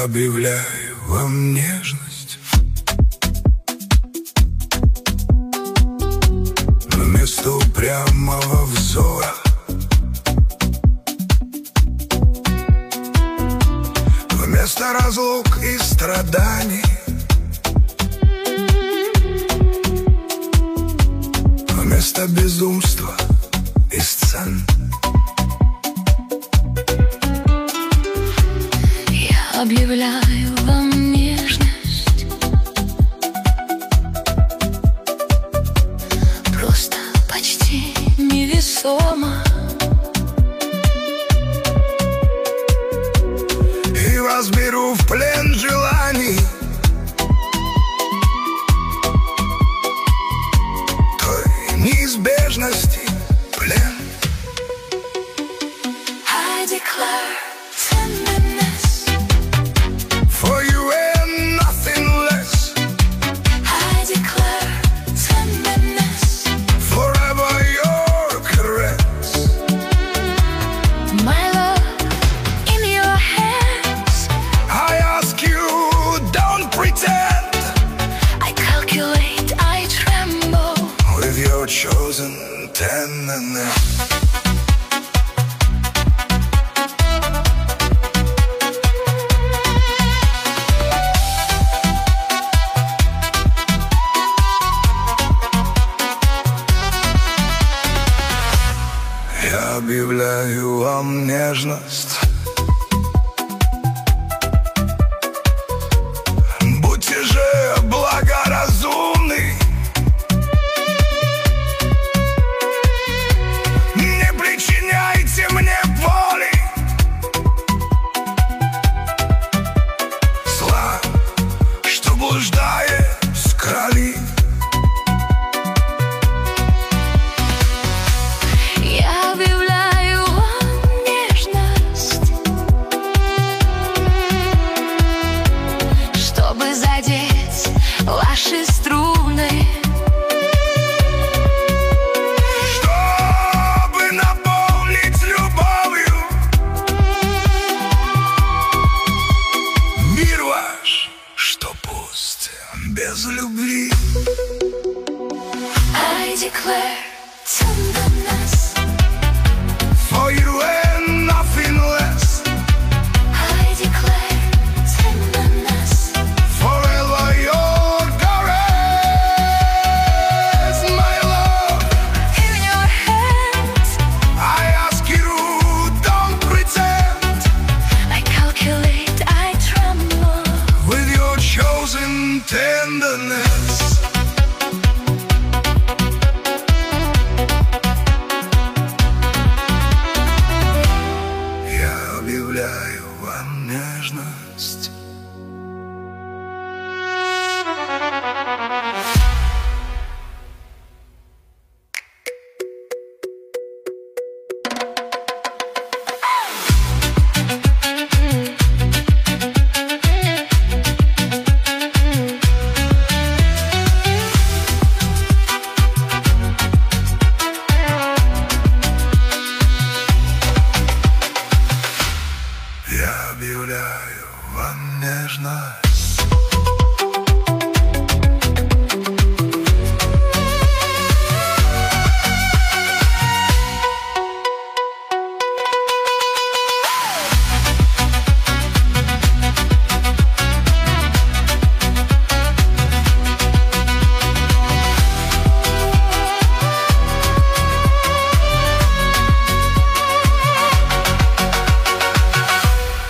объявляю вам нежность. Вместо упрямого взора вместо разлук и страданий вместо безумства и сцен я объявляю вам нежность. Просто почти невесомо. И вас беру в плен желаний той неизбежности плен. I declare tenderness For you and nothing less. I declare tenderness Forever your caress. My love in your hands. I ask you, don't pretend. I calculate, I tremble With your chosen tenderness. Я объявляю вам нежность. Будьте же благоразумны, не причиняйте мне боли, зла, что блуждает с крови. Я объявляю вам нежность, чтобы задеть ваши струны, Чтобы наполнить любовью мир ваш, что пуст без любви. I declare tenderness For you and nothing less. I declare tenderness Forever your caress. My love, in your hands. I ask you, don't pretend. I calculate, I tremble With your chosen tenderness. Я объявляю вам нежность. Я объявляю вам нежность.